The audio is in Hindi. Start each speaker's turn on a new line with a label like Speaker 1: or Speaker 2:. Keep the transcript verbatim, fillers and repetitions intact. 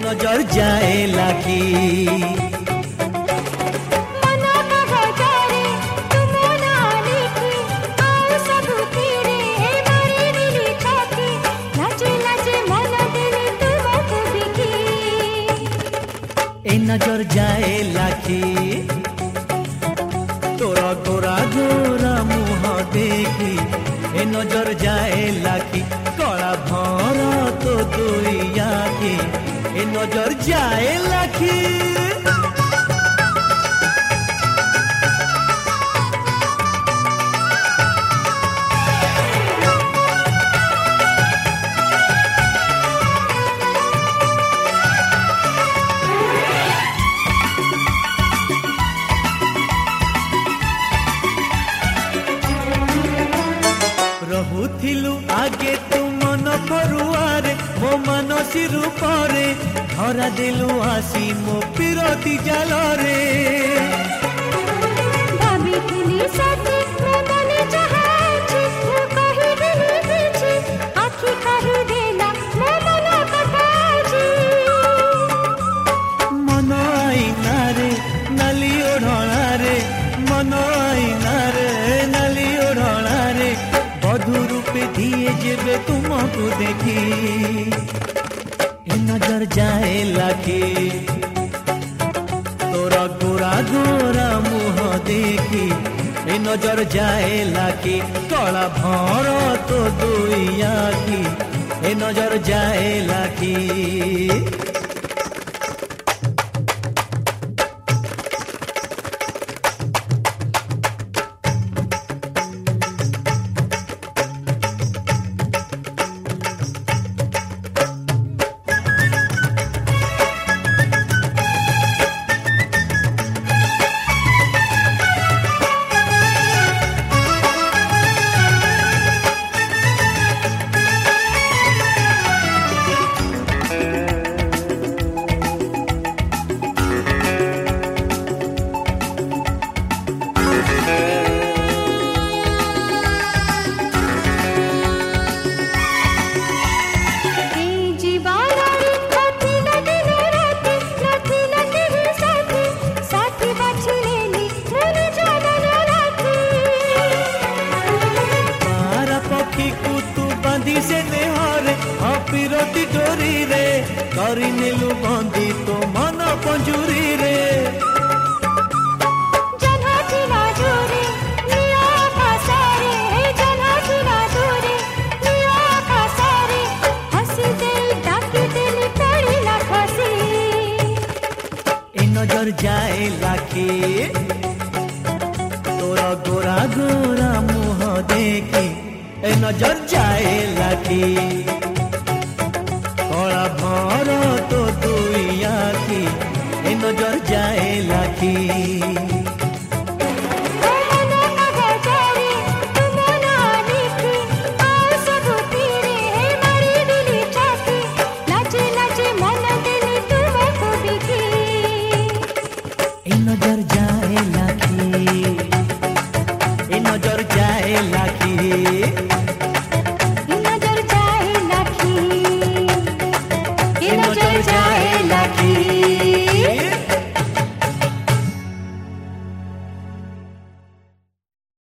Speaker 1: नजर जाए लाखी नजर जाए लाखी तोरा गोरा गोरा मुह देखी ए नजर जाए लाखी कला भर तो दुई आखी ए नजर जाए लाखी रहुथिलु आगे तू मन फरुआरे मो मन सिरु परे धरा देलु आसी मो पिरती जालरे
Speaker 2: भाबिथिली सती मो मने चाहाछि मो कहि देली किछि आखि कहि देला मो मन कथाछि
Speaker 1: मन आईना रे नाली ओढ़णा रे मन आईना रे नाली ओढ़णा रे बधु रूपे दिए जेबे तुमको देखी ए नजर जाए लाखी तोरा गोरा गोरा मुह देखी ए नजर जाए लाखी कला भर तो दुई आखी ए नजर जाए लाखी से नेहरे अपिरती डोरी रे करी नेलु बंदी तो मन पंजुरी रे
Speaker 2: जनहटिला जोरे निया पासारे जनहटिला जोरे निया पासारे हसी दे डाकी देली पड़ीला फसी
Speaker 1: ए नजर जाए लाखी तोरा गोरा गोरा मुह देखी ए नजर जाए लाखी कला भर तो दुई आखी ए नजर जाए लाखी।